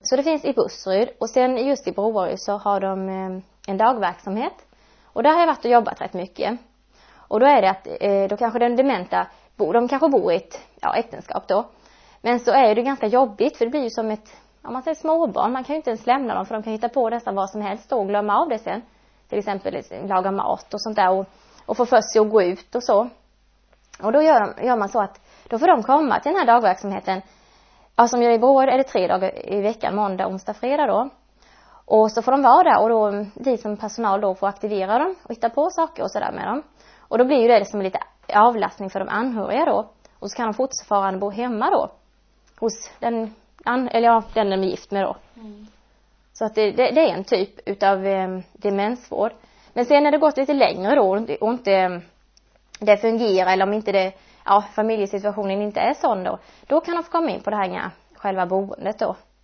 Så det finns i Busseryd. Och sen just i Broaryd så har de en dagverksamhet. Och där har jag varit och jobbat rätt mycket. Och då är det att då kanske den dementa de kanske bor i ett äktenskap då. Men så är det ganska jobbigt, för det blir ju som ett, om man säger småbarn, man kan ju inte ens lämna dem, för de kan hitta på nästan vad som helst och glömma av det sen. Till exempel laga mat och sånt där och få för sig att gå ut och så. Och då gör man så att då får de komma till den här dagverksamheten. Ja, som gör i Broaryd är det 3 dagar i veckan, måndag, onsdag, fredag då. Och så får de vara där och då vi som personal då får aktivera dem och hitta på saker och sådär med dem. Och då blir ju det som lite avlastning för de anhöriga då. Och så kan de fortfarande bo hemma då. Hos den de är gift med då. Mm. Så att det är en typ utav demensvård. Men sen när det gått lite längre då och inte det fungerar, eller om inte familjesituationen inte är sån då kan de få komma in på det här själva boendet då.